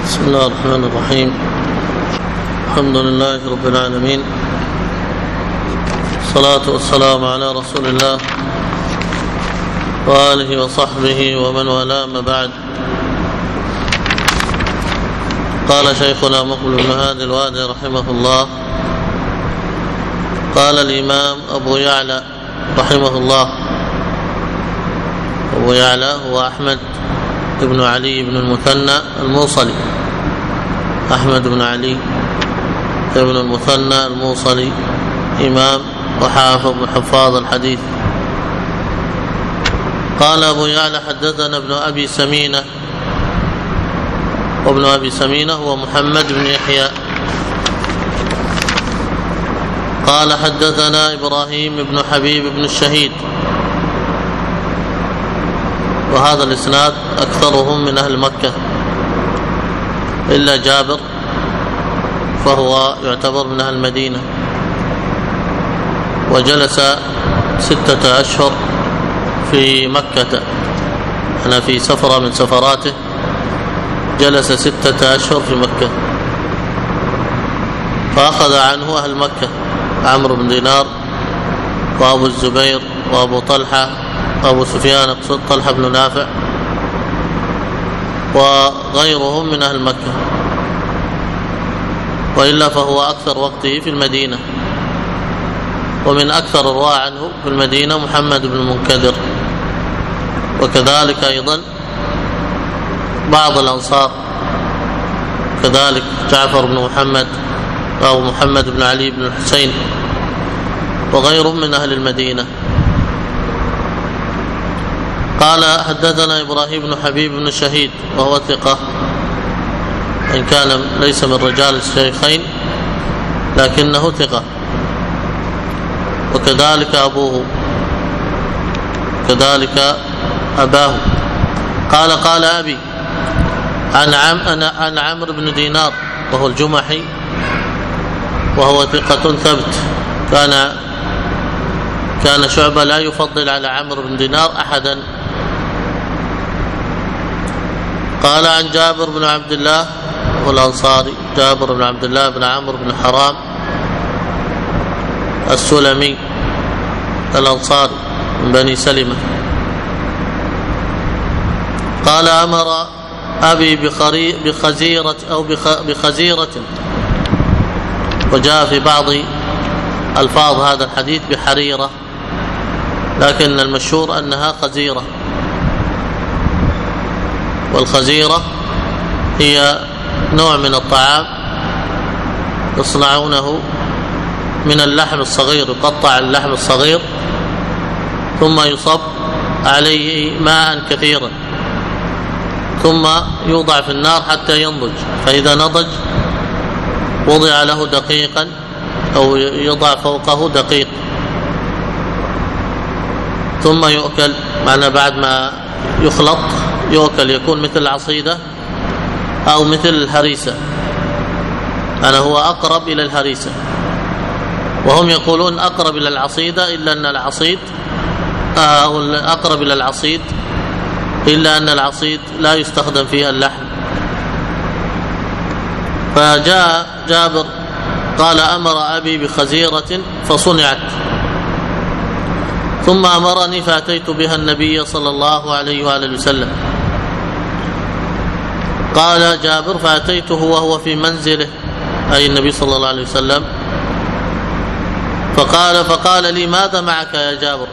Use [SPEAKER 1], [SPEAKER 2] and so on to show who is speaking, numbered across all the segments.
[SPEAKER 1] بسم الله الرحمن الرحيم. الحمد لله رب العالمين، الصلاة والسلام على رسول الله وآله وصحبه ومن والاه، ما بعد. قال شيخنا مقبل بن هادي الوادي رحمه الله: قال الإمام أبو يعلى رحمه الله. أبو يعلى هو أحمد بن علي بن المثنى الموصلي، أحمد بن علي بن المثنى الموصلي، إمام وحافظ من حفاظ الحديث. قال أبو يعلى: حدثنا ابن أبي سمينة، وابن أبي سمينة هو محمد بن يحيى. قال: حدثنا إبراهيم بن حبيب بن الشهيد. وهذا الإسناد أكثرهم من أهل مكة إلا جابر، فهو يعتبر من أهل المدينة، وجلس 6 أشهر في مكة. أنا في سفرة من سفراته جلس 6 أشهر في مكة، فأخذ عنه أهل مكة: عمرو بن دينار وأبو الزبير وأبو طلحة وأبو سفيان، اقصد طلحة بن نافع، وغيرهم من أهل مكة. وإلا فهو أكثر وقته في المدينة. ومن أكثر الرواة عنه في المدينة محمد بن المنكدر، وكذلك أيضا بعض الأنصار، كذلك جعفر بن محمد أو محمد بن علي بن الحسين، وغيرهم من أهل المدينة. قال: حدثنا إبراهيم بن حبيب بن الشهيد، وهو ثقة، إن كان ليس من رجال الشيخين لكنه ثقة، وكذلك أبوه، كذلك أباه. قال أبي عن عمرو بن دينار، وهو الجمحي، وهو ثقة ثبت. كان شعبة لا يفضل على عمرو بن دينار أحدا. قال: عن جابر بن عبد الله والأنصاري، جابر بن عبد الله بن عمرو بن حرام السلمي الأنصاري من بني سلمة. قال: أمر أبي بخزيرة أو بخزيرة، وجاء في بعض ألفاظ هذا الحديث بحريرة، لكن المشهور أنها خزيرة. والخزيرة هي نوع من الطعام يصنعونه من اللحم الصغير، يقطع اللحم الصغير ثم يصب عليه ماء كثيرا، ثم يوضع في النار حتى ينضج، فإذا نضج وضع له دقيقا أو يضع فوقه دقيق، ثم يؤكل. معنى بعد ما يخلط يؤكل، يكون مثل العصيدة أو مثل الهريسة. أنا هو أقرب إلى الهريسة، وهم يقولون أقرب إلى العصيدة، إلا أن العصيد أو أقرب إلى العصيد، إلا أن العصيد لا يستخدم فيها اللحم. فجاء جابر قال: أمر أبي بخزيرة فصنعت، ثم أمرني فأتيت بها النبي صلى الله عليه وآله وسلم. قال جابر: فأتيته وهو في منزله، أي النبي صلى الله عليه وسلم، فقال لي: ماذا معك يا جابر؟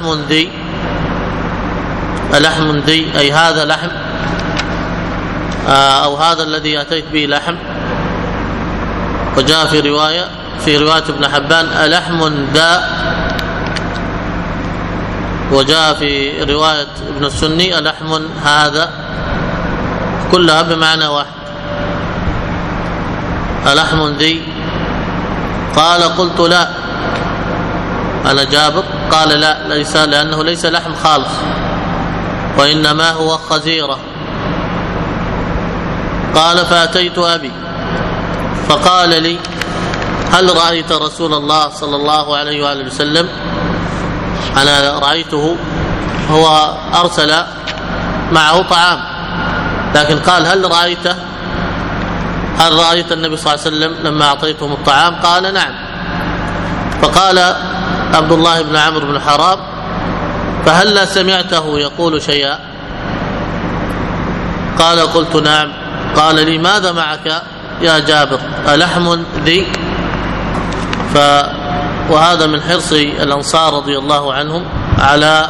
[SPEAKER 1] ألحم ذي، أي هذا لحم، أو هذا الذي أتيت به لحم. وجاء في رواية ابن حبان: ألحم ذا. وجاء في رواية ابن السني: ألحم هذا، كلها بمعنى واحد، ألحم ذي. قال: قلت: لا، أنا جابر. قال: لا، ليس، لأنه ليس لحم خالص، وإنما هو خزيرة. قال: فأتيت أبي فقال لي: هل رأيت رسول الله صلى الله عليه وآله وسلم؟ أنا رأيته، هو أرسل معه طعام، لكن قال: هل رأيته؟ هل رأيت النبي صلى الله عليه وسلم لما أعطيتهم الطعام؟ قال نعم. فقال عبد الله بن عمرو بن حرام فهلا سمعته يقول شيئا؟ قال قلت نعم. قال لي ماذا معك يا جابر؟ ألحم ذي؟ وهذا من حرص الأنصار رضي الله عنهم على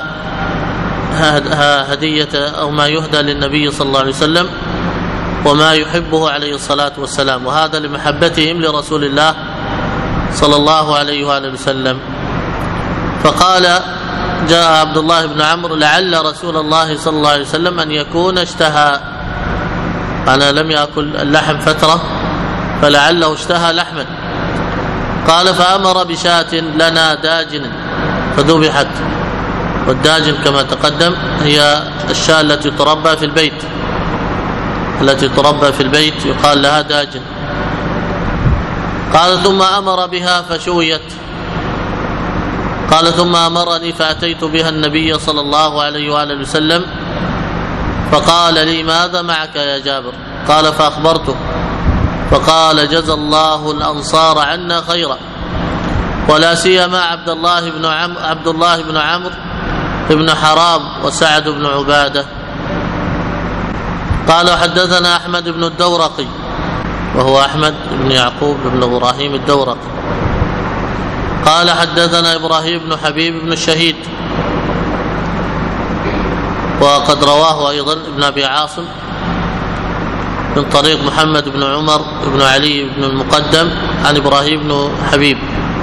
[SPEAKER 1] هدية أو ما يهدى للنبي صلى الله عليه وسلم وما يحبه عليه الصلاة والسلام، وهذا لمحبتهم لرسول الله صلى الله عليه وآله وسلم. فقال جاء عبد الله بن عمرو لعل رسول الله صلى الله عليه وسلم أن يكون اشتهى، أنا لم يأكل اللحم فترة فلعله اشتهى لحما. قال فأمر بشاة لنا داجن فذبحت، والداجن كما تقدم هي الشاة التي تربى في البيت، التي تربى في البيت يقال لها داجن. قال ثم أمر بها فشويت. قال ثم أمرني فأتيت بها النبي صلى الله عليه وآله وسلم فقال لي ماذا معك يا جابر؟ قال فأخبرته فقال جزى الله الأنصار عنا خيرا، ولا سيما عبد الله بن عمرو بن حرام وسعد بن عبادة. قال حدثنا أحمد بن الدورقي وهو أحمد بن يعقوب بن إبراهيم الدورقي قال حدثنا إبراهيم بن حبيب بن الشهيد، وقد رواه أيضا ابن أبي عاصم من طريق محمد بن عمر بن علي بن المقدم عن إبراهيم بن حبيب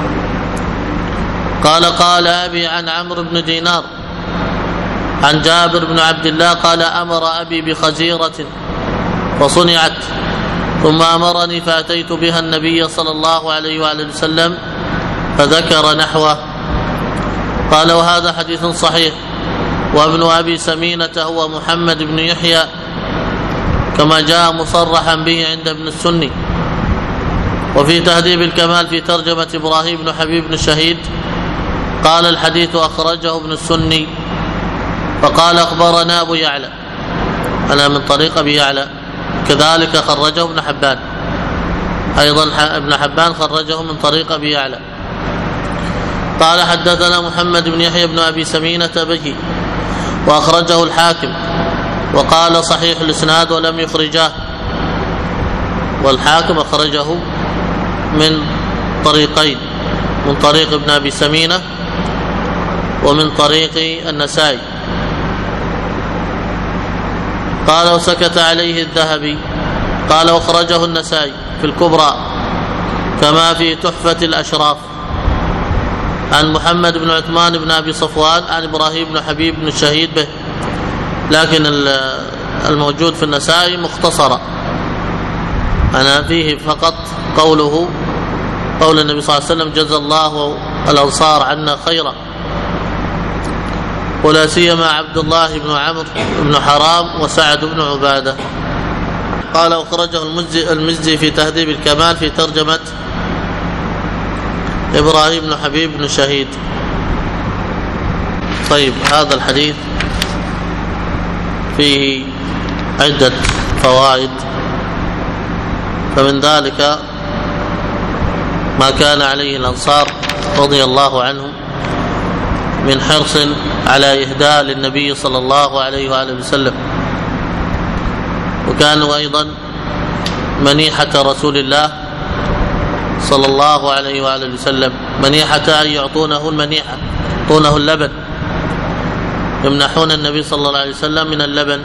[SPEAKER 1] قال أبي عن عمرو بن دينار عن جابر بن عبد الله قال أمر أبي بخزيرة فصنعت ثم أمرني فأتيت بها النبي صلى الله عليه وآله وسلم فذكر نحوه. قال وهذا حديث صحيح. وابن أبي سمينة هو محمد بن يحيى كما جاء مصرحا به عند ابن السني. وفي تهذيب الكمال في ترجمة إبراهيم بن حبيب بن الشهيد قال الحديث أخرجه ابن السني فقال أخبرنا أبو يعلى، أنا من طريق أبي يعلى، كذلك خرجه ابن حبان، أيضا ابن حبان خرجه من طريق أبي يعلى. قال حدثنا محمد بن يحيى بن أبي سمينة به وأخرجه الحاكم وقال صحيح الإسناد ولم يخرجاه، والحاكم أخرجه من طريقين، من طريق ابن أبي سمينة ومن طريق النسائي. قال وسكت عليه الذهبي. قال واخرجه النسائي في الكبرى كما في تحفة الأشراف عن محمد بن عثمان بن أبي صفوان عن إبراهيم بن حبيب بن الشهيد به، لكن الموجود في النسائي مختصرا، أنا فيه فقط قول النبي صلى الله عليه وسلم جزى الله الأنصار عنا خيرا، ولا سيما عبد الله بن عمرو بن حرام وسعد بن عبادة. قال وخرجه المزي في تهذيب الكمال في ترجمة إبراهيم بن حبيب بن شهيد. طيب هذا الحديث فيه عدة فوائد، فمن ذلك ما كان عليه الأنصار رضي الله عنهم من حرص على إهداء للنبي صلى الله عليه وآله وسلم، وكانوا أيضا منيحة رسول الله صلى الله عليه وآله وسلم، منيحة أن يعطونه المنيحة، يعطونه اللبن، يمنحون النبي صلى الله عليه وسلم من اللبن.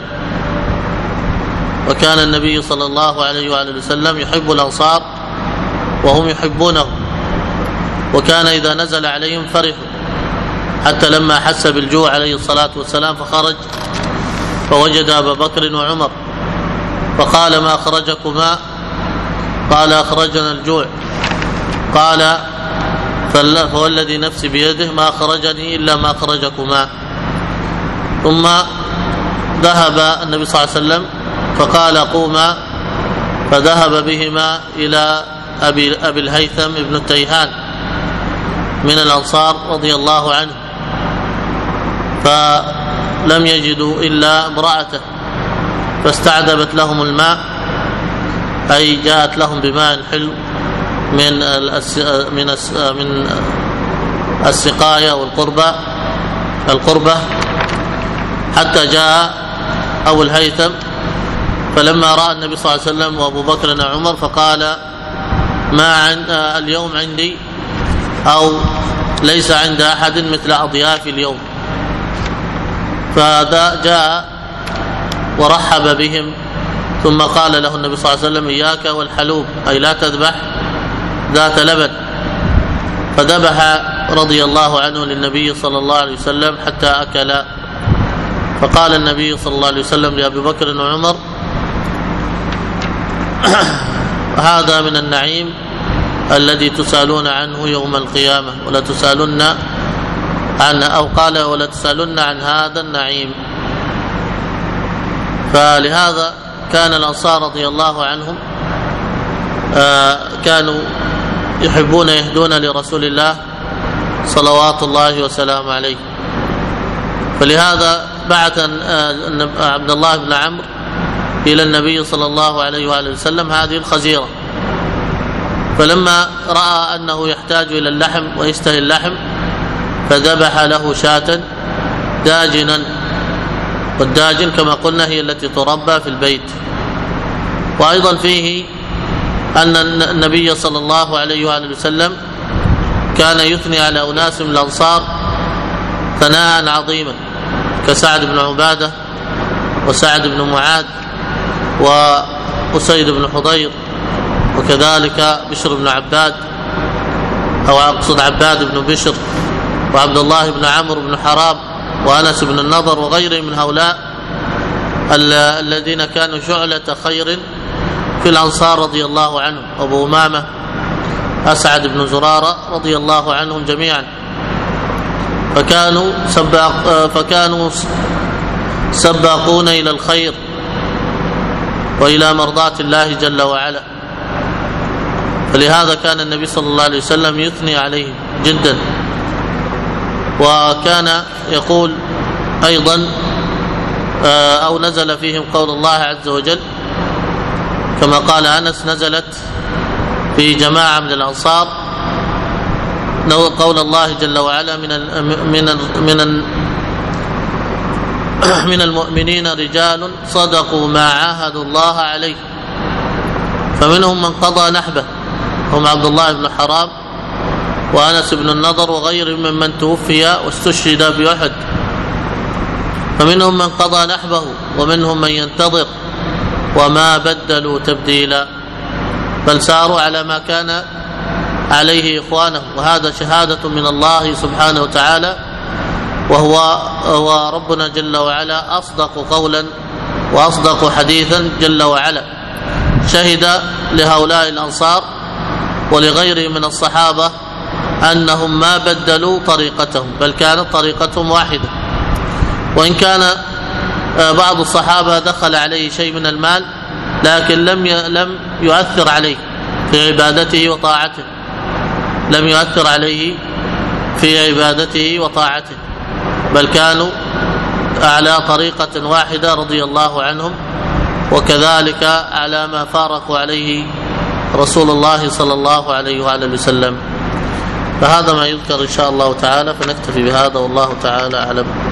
[SPEAKER 1] وكان النبي صلى الله عليه وآله وسلم يحب الأنصار وهم يحبونه، وكان إذا نزل عليهم فرحوا، حتى لما حس بالجوع عليه الصلاة والسلام فخرج فوجد أبا بكر وعمر فقال ما أخرجكما؟ قال أخرجنا الجوع. قال فوالذي نفسي بيده ما أخرجني إلا ما أخرجكما. ثم ذهب النبي صلى الله عليه وسلم فقال قوما، فذهب بهما إلى أبي الهيثم ابن التيهان من الأنصار رضي الله عنه، فلم يجدوا إلا امرأته فاستعذبت لهم الماء أي جاءت لهم بماء حلو من السقاية والقربة حتى جاء أبو الهيثم، فلما رأى النبي صلى الله عليه وسلم وأبو بكر وعمر فقال ما اليوم عندي أو ليس عند أحد مثل أضيافي اليوم، فجاء ورحب بهم، ثم قال له النبي صلى الله عليه وسلم إياك والحلوب، أي لا تذبح ذات لبن، فذبح رضي الله عنه للنبي صلى الله عليه وسلم حتى أكل. فقال النبي صلى الله عليه وسلم لأبي بكر وعمر هذا من النعيم الذي تسألون عنه يوم القيامة ولا تسألن عن، أو قال ولا تسألن عن هذا النعيم. فلهذا كان الأنصار رضي الله عنهم كانوا يحبون يهدون لرسول الله صلوات الله وسلامه عليه، فلهذا بعث عبد الله بن عمرو إلى النبي صلى الله عليه وآله وسلم هذه الخزيرة، فلما رأى أنه يحتاج إلى اللحم ويشتهي اللحم فذبح له شاة داجنا، والداجن كما قلنا هي التي تربى في البيت. وأيضا فيه أن النبي صلى الله عليه وآله وسلم كان يثني على أناس من الأنصار ثناء عظيما كسعد بن عبادة وسعد بن معاذ وأسيد بن حضير، وكذلك بشر بن عباد أو أقصد عباد بن بشر، وعبد الله بن عمرو بن حرام، وأنس بن النضر، وغيرهم من هؤلاء الذين كانوا شعلة خير في الأنصار رضي الله عنهم، أبو أمامة، أسعد بن زرارة رضي الله عنهم جميعا، فكانوا سباقون إلى الخير وإلى مرضاة الله جل وعلا، فلهذا كان النبي صلى الله عليه وسلم يثني عليهم جدا. وكان يقول أيضا أو نزل فيهم قول الله عز وجل كما قال أنس نزلت في جماعة من الأنصار قول الله جل وعلا من المؤمنين رجال صدقوا ما عاهدوا الله عليه فمنهم من قضى نحبه، هم عبد الله بن حرام وأنس بن النضر وغيرهم ممن توفي واستشهد في أحد، فمنهم من قضى نحبه ومنهم من ينتظر وما بدلوا تبديلا، بل ساروا على ما كان عليه إخوانه، وهذا شهادة من الله سبحانه وتعالى، وهو ربنا جل وعلا أصدق قولا وأصدق حديثا جل وعلا، شهد لهؤلاء الأنصار ولغيرهم من الصحابة أنهم ما بدلوا طريقتهم، بل كانت طريقتهم واحدة، وإن كان بعض الصحابة دخل عليه شيء من المال لكن لم يؤثر عليه في عبادته وطاعته، لم يؤثر عليه في عبادته وطاعته، بل كانوا على طريقة واحدة رضي الله عنهم، وكذلك على ما فارقوا عليه رسول الله صلى الله عليه وآله وسلم. فهذا ما يذكر إن شاء الله تعالى، فنكتفي بهذا والله تعالى أعلم.